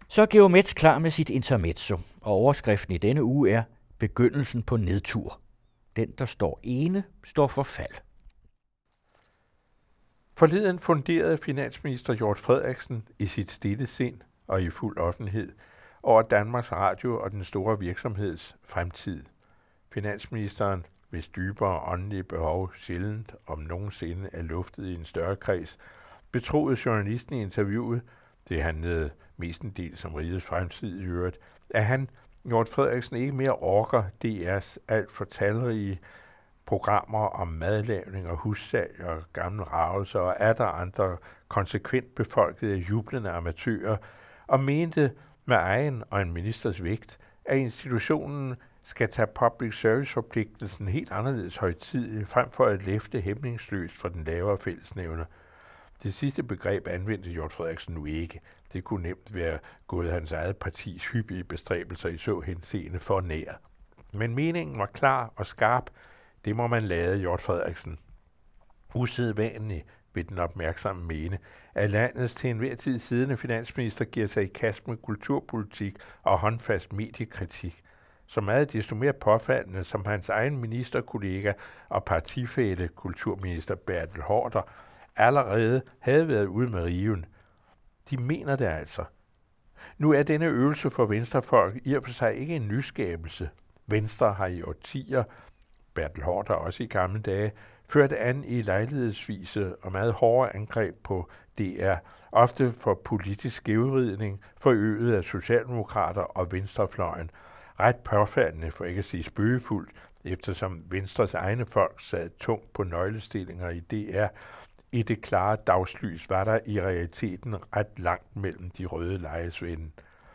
Så er Geomets klar med sit intermezzo, og overskriften i denne uge er begyndelsen på nedtur. Den, der står ene, står for fald. Forleden funderede finansminister Hjort Frederiksen i sit stille sind og i fuld offentlighed over Danmarks Radio og den store virksomheds fremtid. Finansministeren, hvis dybere åndelige behov sjældent om nogensinde er luftet i en større kreds, betroede journalisten i interviewet, det handlede mestendels som rigets fremtid i øvrigt, at han, Hjort Frederiksen, ikke mere orker DR's alt for talrige programmer om madlavning og hussalg og gamle ragelser og atter andre konsekvent befolkede jublende amatører, og mente med egen og en ministers vægt, at institutionen skal tage public service-forpligtelsen helt anderledes højtidigt, frem for at læfte hæmningsløst for den lavere fællesnævner. Det sidste begreb anvendte Hjort Frederiksen nu ikke. Det kunne nemt være gået hans eget partis hyppige bestræbelser i så henseende for nær. Men meningen var klar og skarp. Det må man lade Hjort Frederiksen. Usædvanligt vil den opmærksomme mene, at landets til enhver tid siddende finansminister giver sig i kast med kulturpolitik og håndfast mediekritik. Så meget desto mere påfaldende, som hans egen ministerkollega og partifælle, kulturminister Bertel Haarder, allerede havde været ude med riven. De mener det altså. Nu er denne øvelse for venstrefolk i og for sig ikke en nyskabelse. Venstre har i årtier, Bertel Haarder også i gamle dage, ført an i lejlighedsvise og meget hårde angreb på DR, ofte for politisk skævvridning, forøget af socialdemokrater og venstrefløjen. Ret påfaldende, for ikke at sige spøgefuldt, eftersom Venstres egne folk sad tungt på nøglestillinger i DR. I det klare dagslys var der i realiteten ret langt mellem de røde lejesvende.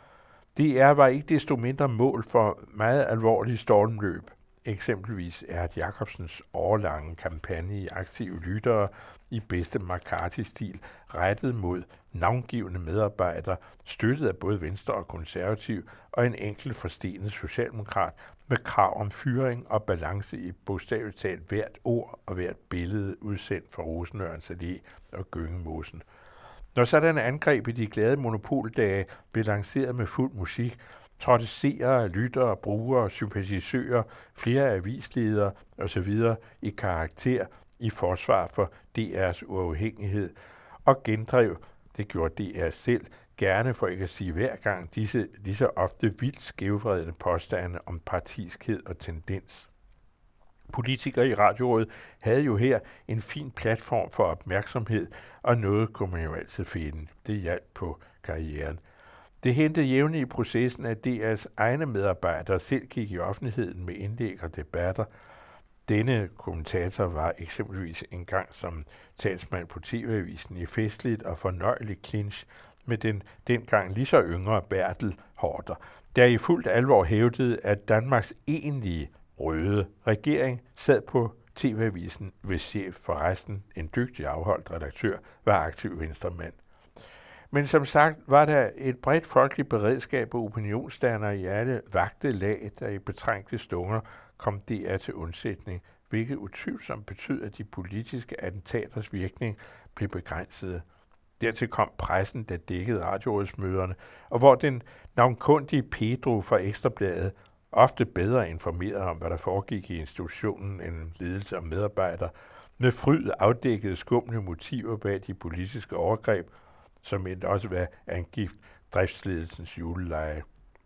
DR var ikke desto mindre mål for meget alvorlige stormløb. Eksempelvis Erhard Jacobsens årlange kampagne i aktive lyttere i bedste McCarthy-stil rettet mod navngivende medarbejdere, støttet af både Venstre og Konservativ og en enkelt forstenet socialdemokrat med krav om fyring og balance i bogstaveligt talt hvert ord og hvert billede udsendt fra Rosenørns Allé og Gøngemosen. Når sådan et angreb i de glade monopoldage blev lanceret med fuld musik, trådte seere, lyttere, brugere, sympatisører, flere avisledere osv. i karakter i forsvar for DR's uafhængighed og gendrev, det gjorde DR selv, gerne for ikke at sige hver gang, disse lige så ofte vildt skævvredne påstande om partiskhed og tendens. Politikere i Radiorådet havde jo her en fin platform for opmærksomhed, og noget kunne man jo altid finde. Det hjalp på karrieren. Det hentede jævnligt i processen, at DR's egne medarbejdere selv gik i offentligheden med indlæg og debatter. Denne kommentator var eksempelvis engang som talsmand på TV-avisen i festligt og fornøjeligt clinch med den dengang lige så yngre Bertel Haarder, der i fuldt alvor hævdede, at Danmarks egentlige røde regering sad på TV-avisen, hvis chef for resten, en dygtig afholdt redaktør, var aktiv venstremand. Men som sagt var der et bredt folkeligt beredskab og opinionsdannere i alle vagte lag, der i betrængte stunder kom DR til undsætning, hvilket utvivlsomt betød, at de politiske attentaters virkning blev begrænset. Dertil kom pressen, der dækkede radiorådsmøderne, og hvor den navnkundige Pedro fra Ekstrabladet ofte bedre informeret om, hvad der foregik i institutionen end ledelse og medarbejdere, med fryd afdækkede skumle motiver bag de politiske overgreb, som endte også var angift driftsledelsens juleleje.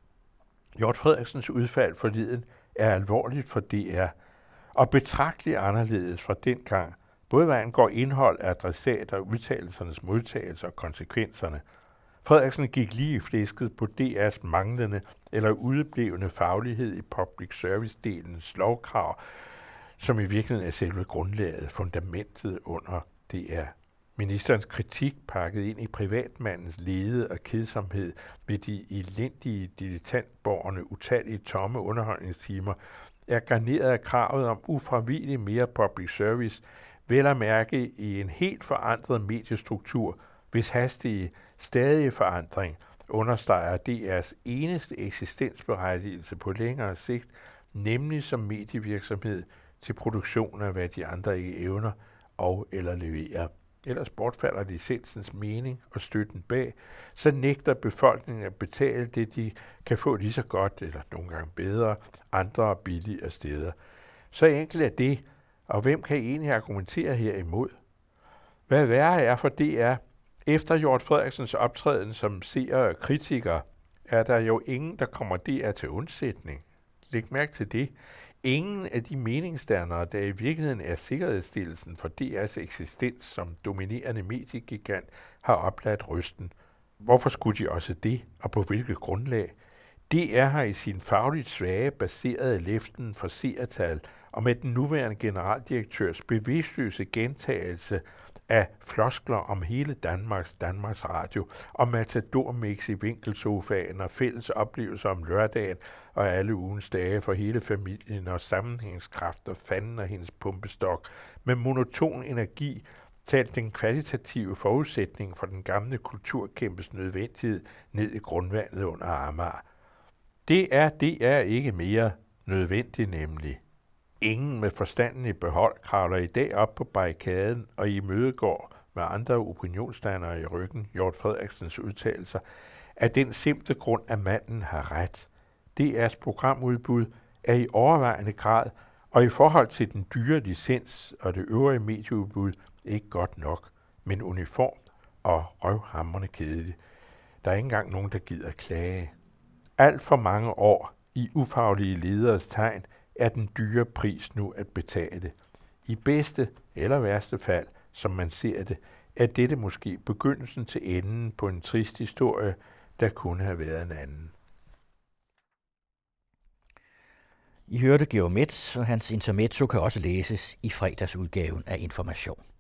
Hjort Frederiksens udfald forleden er alvorligt for DR, og betragteligt anderledes fra dengang, både hvad angår indhold af adressater, udtalelsernes modtagelse og konsekvenserne. Frederiksen gik lige i flæsket på DR's manglende eller udeblevende faglighed i public service-delens lovkrav, som i virkeligheden er selve grundlaget, fundamentet under DR. Ministerens kritik pakket ind i privatmandens lede og kedsomhed med de elendige dilettantborgerne utallige tomme underholdningstimer er garneret af kravet om ufravigelig mere public service, vel at mærke i en helt forandret mediestruktur, hvis hastige, stadige forandring understreger DR's eneste eksistensberettigelse på længere sigt, nemlig som medievirksomhed til produktion af hvad de andre ikke evner og eller leverer. ellers bortfalder licensens mening og støtten bag, så nægter befolkningen at betale det, de kan få lige så godt, eller nogle gange bedre, andre og billigere steder. Så enkelt er det, og hvem kan egentlig argumentere herimod? Hvad værre er for DR, efter Hjort Frederiksens optræden som seer og kritiker, er der jo ingen, der kommer DR til undsætning. Læg mærke til det. Ingen af de meningsdannere, der i virkeligheden er sikkerhedsstillelsen for DR's eksistens som dominerende mediegigant, har opladt rysten. Hvorfor skulle de også det, og på hvilket grundlag? DR har i sin fagligt svage baserede læften for seertal og med den nuværende generaldirektørs bevidstløse gentagelse af floskler om hele Danmarks Radio og matadormix i vinkelsofaen og fælles oplevelser om lørdagen og alle ugens dage for hele familien og sammenhængskraft og fanden og hendes pumpestok med monoton energi talt den kvalitative forudsætning for den gamle kulturkæmpes nødvendighed ned i grundvandet under Amager. Det er ikke mere nødvendigt nemlig. Ingen med forstanden i behold kravler i dag op på barrikaden og imødegår med andre opinionsdannere i ryggen Hjort Frederiksens udtalelser, af den simple grund, at manden har ret. DR's programudbud er i overvejende grad, og i forhold til den dyre licens og det øvrige medieudbud, ikke godt nok, men uniformt og røvhamrende kedeligt. Der er ikke engang nogen, der gider klage. Alt for mange år i ufaglige lederes tegn er den dyre pris nu at betale. I bedste eller værste fald, som man ser det, er dette måske begyndelsen til enden på en trist historie, der kunne have været en anden. I hørte Georg Metz, og hans intermezzo kan også læses i fredagsudgaven af Information.